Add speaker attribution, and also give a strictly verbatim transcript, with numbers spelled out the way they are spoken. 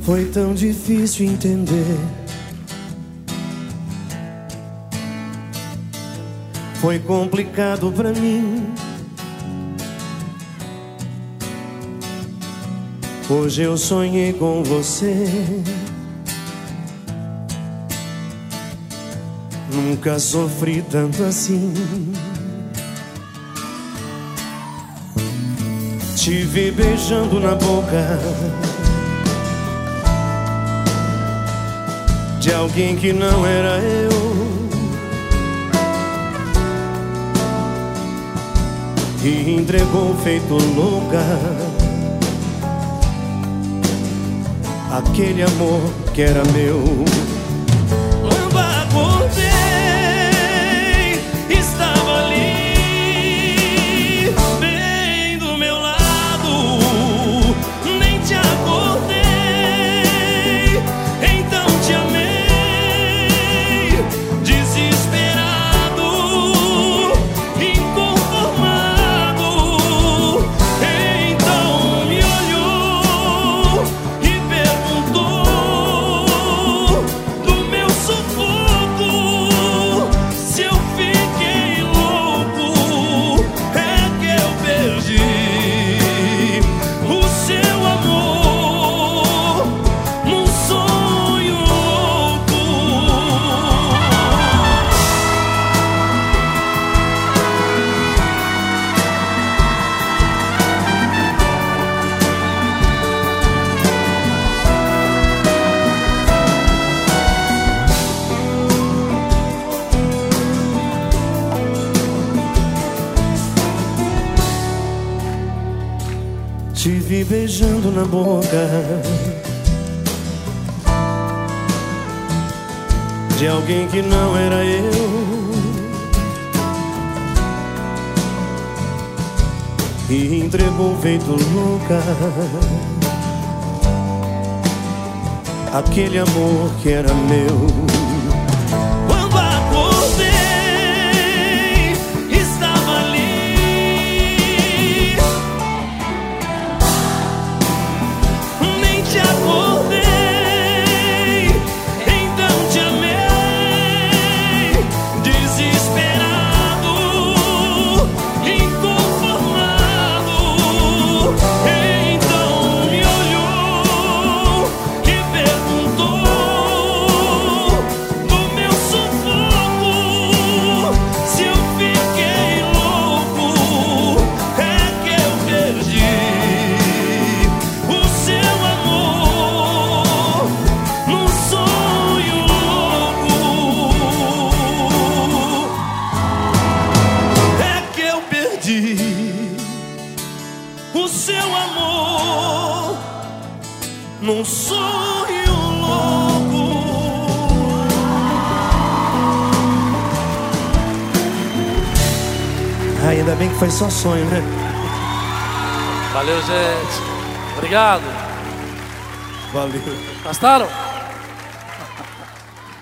Speaker 1: Foi tão difícil entender. Foi complicado pra mim. Hoje eu sonhei com você. Nunca sofri tanto assim. Te vi beijando na boca de alguém que não era eu, e entregou feito louca aquele amor que era meu. Quando acordei, estava ali, bem do meu lado. Nem te acordei, então te amei, desesperado, inconformado. Então me olhou e perguntou do meu sufoco, se eu fiquei louco. É que eu perdi o seu amor num sonho louco. Te vi beijando na boca de alguém que não era eu, e entregou feito louca aquele amor que era meu. Quando acordei, estava ali, nem te acordei, então te amei, desesperado, inconformado. Então me olhou e perguntou do meu sufoco, se eu fiquei louco. É que eu perdi o seu amor num sonho louco. É que eu perdi o seu amor num sonho louco. Ainda bem que foi só sonho, né?
Speaker 2: Valeu, gente. Obrigado.
Speaker 1: Valeu.
Speaker 2: Gostaram?